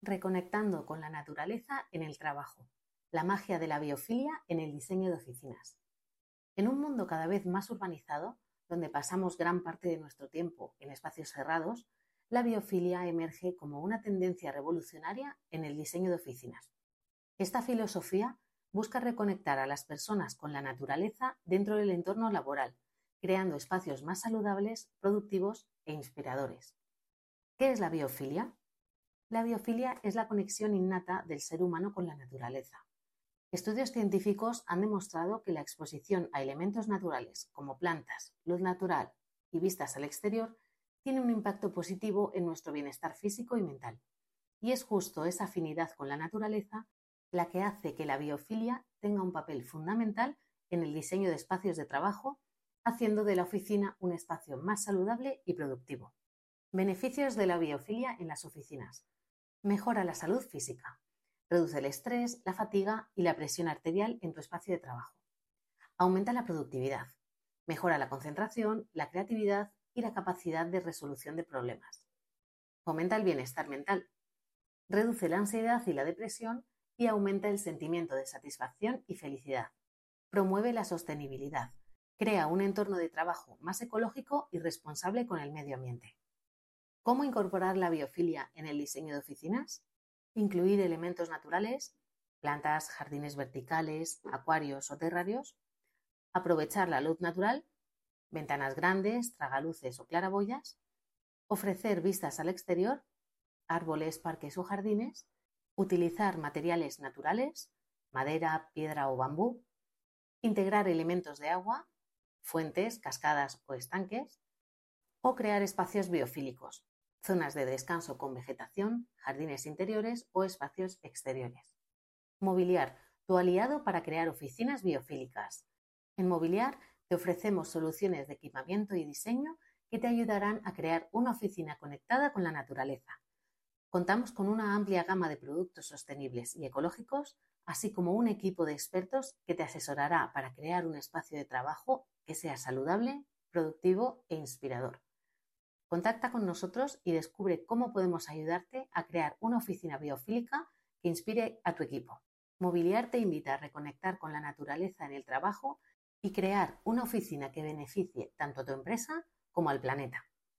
Reconectando con la naturaleza en el trabajo. La magia de la biofilia en el diseño de oficinas. En un mundo cada vez más urbanizado, donde pasamos gran parte de nuestro tiempo en espacios cerrados, la biofilia emerge como una tendencia revolucionaria en el diseño de oficinas. Esta filosofía busca reconectar a las personas con la naturaleza dentro del entorno laboral, creando espacios más saludables, productivos e inspiradores. ¿Qué es la biofilia? La biofilia es la conexión innata del ser humano con la naturaleza. Estudios científicos han demostrado que la exposición a elementos naturales como plantas, luz natural y vistas al exterior tiene un impacto positivo en nuestro bienestar físico y mental. Y es justo esa afinidad con la naturaleza la que hace que la biofilia tenga un papel fundamental en el diseño de espacios de trabajo, haciendo de la oficina un espacio más saludable y productivo. Beneficios de la biofilia en las oficinas. Mejora la salud física. Reduce el estrés, la fatiga y la presión arterial en tu espacio de trabajo. Aumenta la productividad. Mejora la concentración, la creatividad y la capacidad de resolución de problemas. Fomenta el bienestar mental. Reduce la ansiedad y la depresión y aumenta el sentimiento de satisfacción y felicidad. Promueve la sostenibilidad. Crea un entorno de trabajo más ecológico y responsable con el medio ambiente. ¿Cómo incorporar la biofilia en el diseño de oficinas? Incluir elementos naturales, plantas, jardines verticales, acuarios o terrarios. Aprovechar la luz natural, ventanas grandes, tragaluces o claraboyas. Ofrecer vistas al exterior, árboles, parques o jardines. Utilizar materiales naturales, madera, piedra o bambú. Integrar elementos de agua, fuentes, cascadas o estanques. O crear espacios biofílicos, zonas de descanso con vegetación, jardines interiores o espacios exteriores. Mobiliar, tu aliado para crear oficinas biofílicas. En Mobiliar te ofrecemos soluciones de equipamiento y diseño que te ayudarán a crear una oficina conectada con la naturaleza. Contamos con una amplia gama de productos sostenibles y ecológicos, así como un equipo de expertos que te asesorará para crear un espacio de trabajo que sea saludable, productivo e inspirador. Contacta con nosotros y descubre cómo podemos ayudarte a crear una oficina biofílica que inspire a tu equipo. Mobiliar te invita a reconectar con la naturaleza en el trabajo y crear una oficina que beneficie tanto a tu empresa como al planeta.